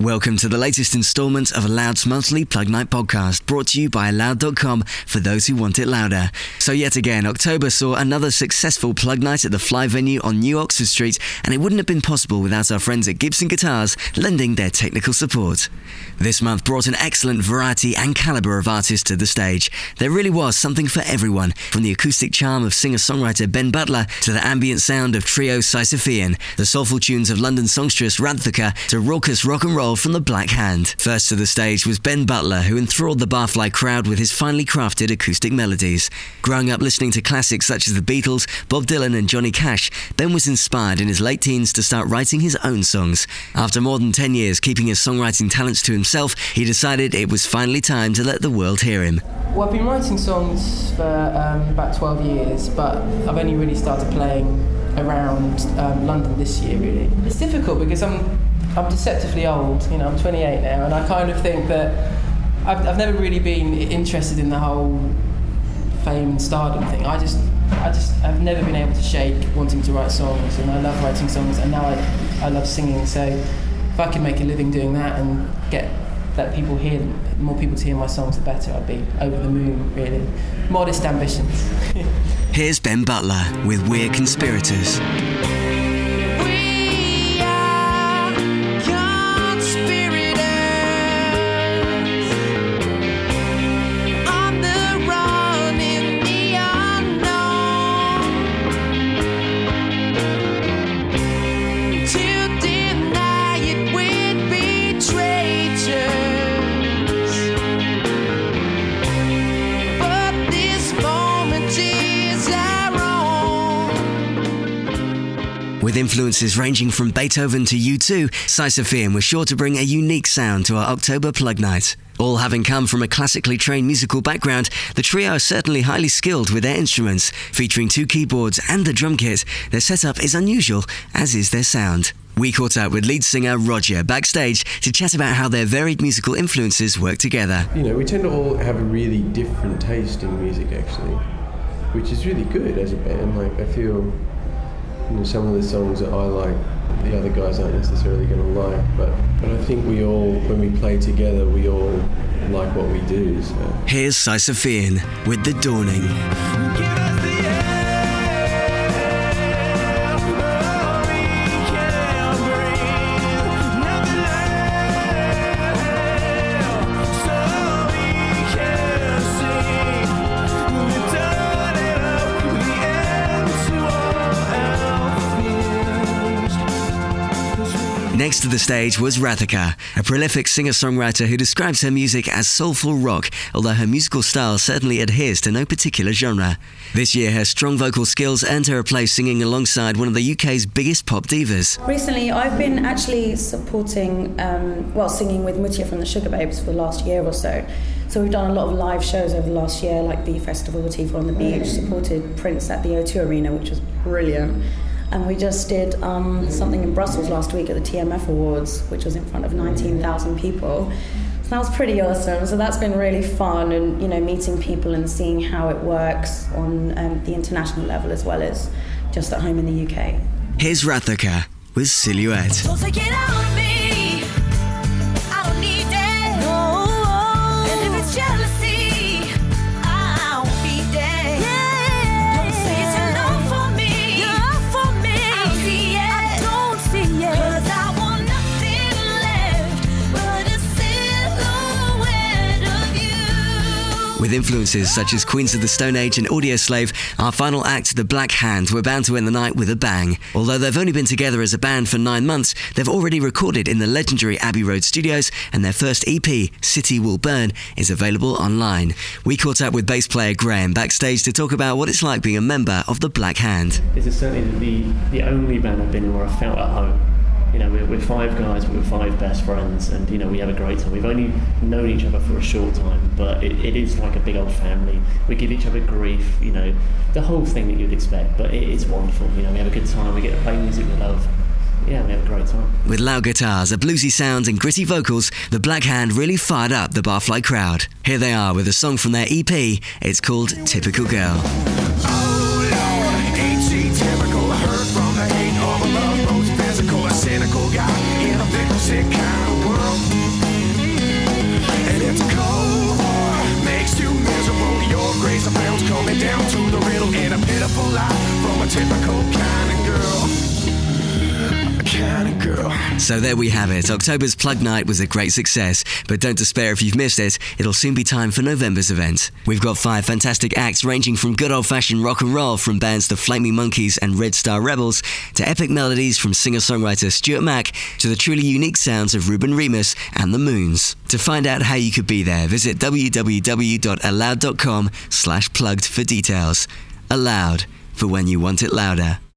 Welcome to the latest instalment of Loud's monthly Plug Night podcast, brought to you by Loud.com for those who want it louder. So yet again, October saw another successful Plug Night at the Fly venue on New Oxford Street, and it wouldn't have been possible without our friends at Gibson Guitars lending their technical support. This month brought an excellent variety and calibre of artists to the stage. There really was something for everyone, from the acoustic charm of singer-songwriter Ben Butler to the ambient sound of trio Sisyphean, the soulful tunes of London songstress Radhika to raucous rock and roll from the Black Hand. First to the stage was Ben Butler, who enthralled the Barfly crowd with his finely crafted acoustic melodies. Growing up listening to classics such as the Beatles, Bob Dylan and Johnny Cash, Ben was inspired in his late teens to start writing his own songs. After more than 10 years keeping his songwriting talents to himself, he decided it was finally time to let the world hear him. Well, I've been writing songs for about 12 years, but I've only really started playing around London this year, really. It's difficult because I'm deceptively old, I'm 28 now, and I kind of think that I've never really been interested in the whole fame and stardom thing. I've never been able to shake wanting to write songs, and I love writing songs, and now I love singing, so if I could make a living doing that and let people hear them, more people to hear my songs, the better. I'd be over the moon, really. Modest ambitions. Here's Ben Butler with We're Conspirators. With influences ranging from Beethoven to U2, Sisyphean was sure to bring a unique sound to our October Plug Night. All having come from a classically trained musical background, the trio are certainly highly skilled with their instruments. Featuring 2 keyboards and the drum kit, their setup is unusual, as is their sound. We caught up with lead singer Roger backstage to chat about how their varied musical influences work together. We tend to all have a really different taste in music, actually, which is really good as a band. I feel some of the songs that I like, the other guys aren't necessarily going to like, but I think we all, when we play together, we all like what we do. So. Here's Sisyphean with The Dawning. Next to the stage was Radhika, a prolific singer-songwriter who describes her music as soulful rock, although her musical style certainly adheres to no particular genre. This year, her strong vocal skills earned her a place singing alongside one of the UK's biggest pop divas. Recently, I've been actually supporting, singing with Mutya from the Sugar Babes for the last year or so. So we've done a lot of live shows over the last year, like the Festival, Tiva on the Beach, supported Prince at the O2 Arena, which was brilliant. And we just did something in Brussels last week at the TMF Awards, which was in front of 19,000 people. So that was pretty awesome. So that's been really fun, and meeting people and seeing how it works on the international level as well as just at home in the UK. Here's Radhika with Silhouette. Don't take it out of me. I don't need it. No. And if it's jealousy, I won't be there. Yeah. Don't say it's enough for me. Enough for me. I don't see it. I don't see it. 'Cause I want nothing left but a silhouette of you. With influences such as Queens of the Stone Age and Audioslave, our final act, The Black Hand, were bound to end the night with a bang. Although they've only been together as a band for 9 months, they've already recorded in the legendary Abbey Road Studios, and their first EP, City Will Burn, is available online. We caught up with bass player Graham backstage to talk about what it's like being a member of The Black Hand. This is certainly the only band I've been in where I felt at home. We're 5 guys, but we're 5 best friends, and we have a great time. We've only known each other for a short time, but it is like a big old family. We give each other grief, the whole thing that you'd expect, but it is wonderful. We have a good time, we get to play music we love. Yeah, we have a great time. With loud guitars, a bluesy sound and gritty vocals, the Black Hand really fired up the Barfly crowd. Here they are with a song from their EP. It's called Typical Girl. Oh Lord, ain't she typical? I heard from the hate, all my love, most physical, a cynical guy in a fickle, sick kind of world. So there we have it. October's Plug Night was a great success, but don't despair if you've missed it. It'll soon be time for November's event. We've got 5 fantastic acts ranging from good old-fashioned rock and roll from bands The Flaming Monkeys and Red Star Rebels to epic melodies from singer-songwriter Stuart Mack to the truly unique sounds of Ruben Remus and The Moons. To find out how you could be there, visit www.aloud.com/plugged for details. Aloud, for when you want it louder.